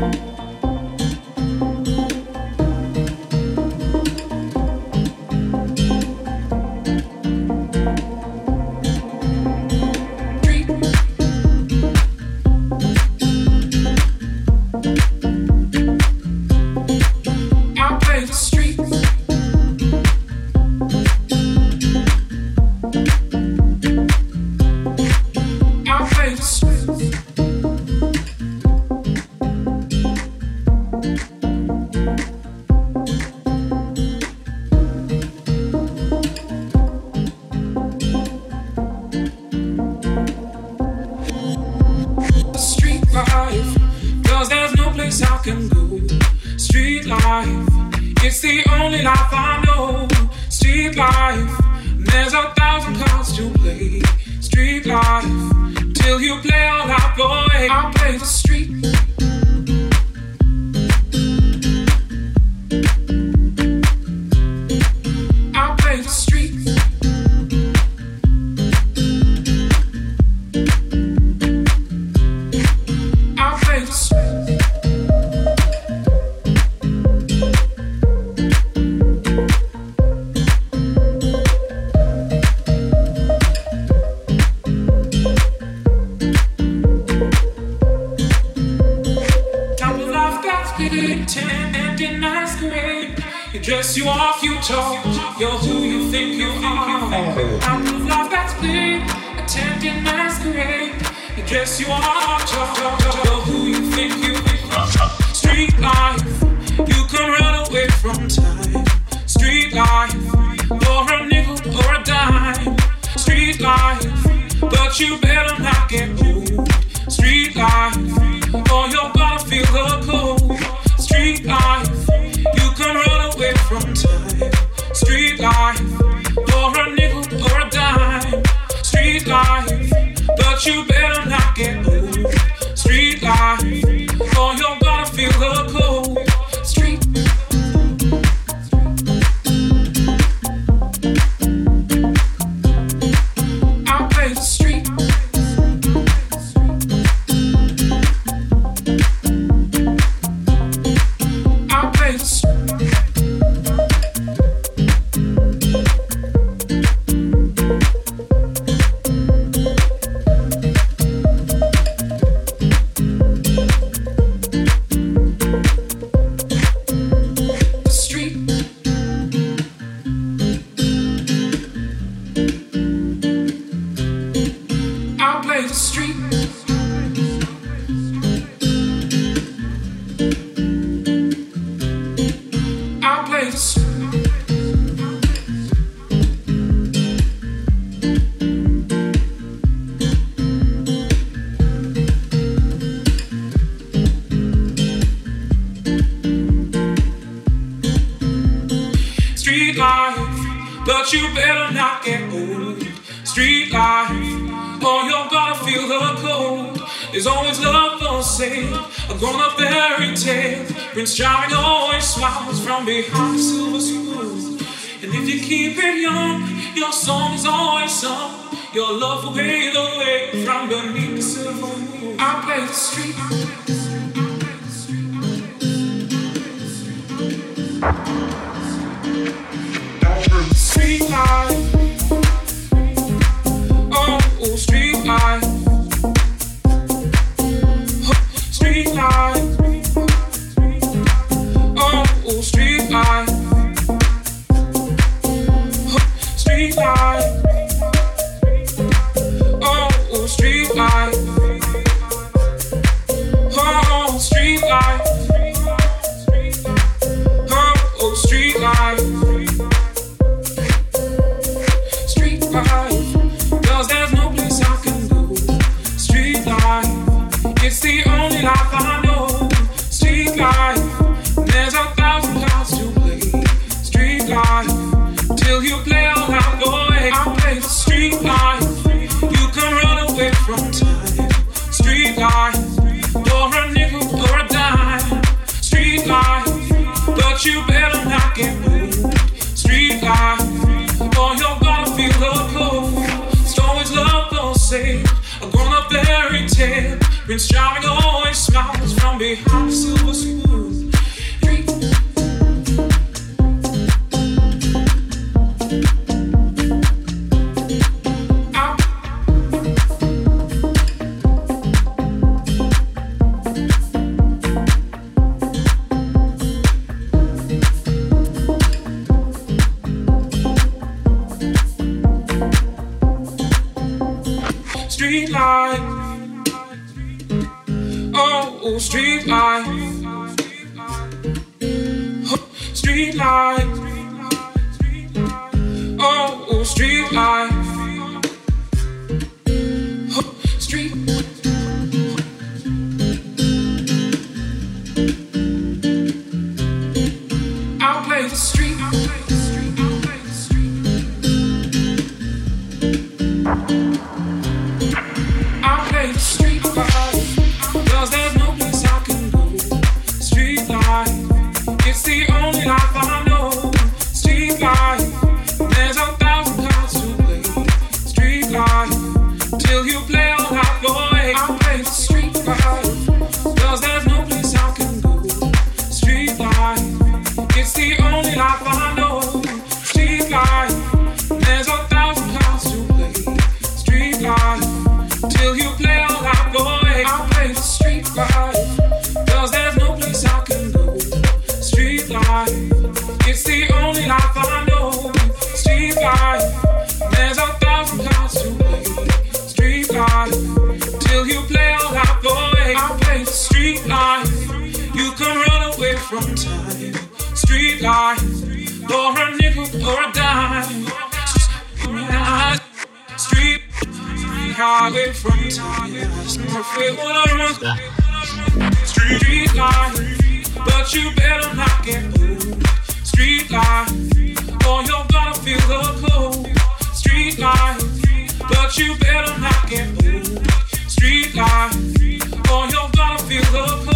Prince Charming always smiles from behind a silver spoon. And if you keep it young, your song is always sung. Your love will fade away from beneath the silver moon. I play the street. Street life. Oh, street life. Street life. Street life, street life, oh, street life, oh, street life, oh, street life, street life, 'cause there's no place I can go. Street life, it's the only life I know. Street life. There's 1,000 cards to play. Street life, till you play all out your way. I play the street life. You can run away from time. Street life, for a nickel or a dime. Street life, but you better not get moved. Street life, or you're gonna feel the cold. Stories love don't say, a grown-up fairy tale. Prince Charming always smiles from behind a silver spoon. Street life, oh, street life, street life, oh, street life, street. I'll play the street, I'll play the street, I'll play the street. I'll play the street life, 'cause there's no place I can go. Street life, it's the only life I know. Street life, there's 1,000 cards to play. Street life, till you play all out your way. I'll play the street life, 'cause there's no place I can go. Street life, it's the only life I know. Street life, there's 1,000 cards to play. Street life, till you play all out your way. I'll play the street life, 'cause there's no place I can go. Street life, it's the only life I know. Street life, there's 1,000 cards to play. Street life, till you play all out your way. I'll play the street life, you can run away from time. Street life, or a nickel or a dime. Street highway from time. Afraid when I run street life, but you better not get old. Street life, or you're gonna feel the cold. Street life, but you better not get old. Street life, or you're gonna feel the cold.